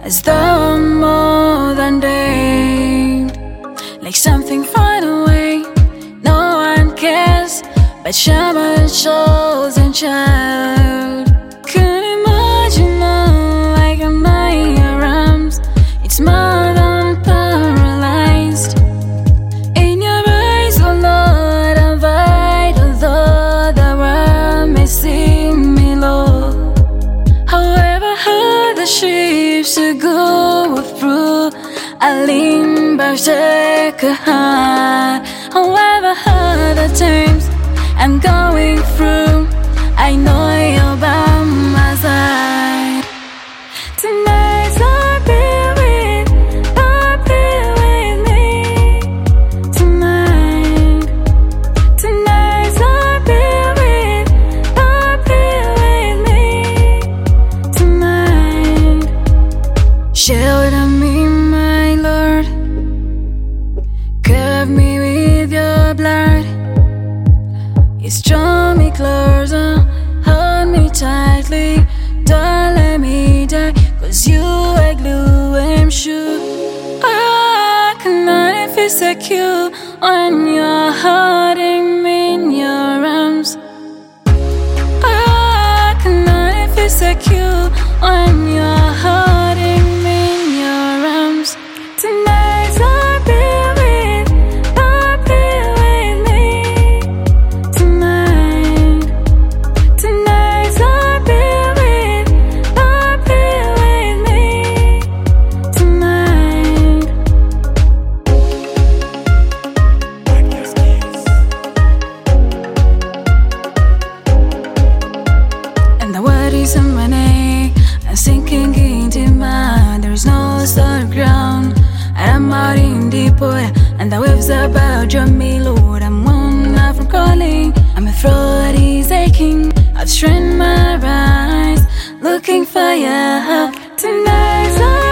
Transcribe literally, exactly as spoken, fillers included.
as though I'm more than dead, like something far away. No one cares, but someone's chosen child. Can't imagine now, like I'm in your arms. It's more than paralyzed. In your eyes, oh Lord, I'm vital, though the world may seem me low. However hard the ships to go through, I lean back, take a heart. However hard the times I'm going through, I know you're by my side. Tonight, Lord, be with, Lord, be with me. Tonight, tonight, Lord, be with, Lord, be with me. Tonight, shelter me, my Lord, cover me with your blood. You draw me closer, hold me tightly, don't let me die, cause you are glue, I'm sure. I cannot feel secure when you're holding me in your arms. I cannot feel secure when you're holding me in your arms. Tonight, Lord, be with, Lord, be with me. Tonight, tonight, Lord, be with, Lord, be with me. Tonight. And the word is in my name, I'm sinking into mine. There is no solid ground, and I'm out in deep water, and the waves about draw me, Lord. I'm one out from calling, and my throat is aching. I've strained my eyes, looking for your help. Tonight, Lord,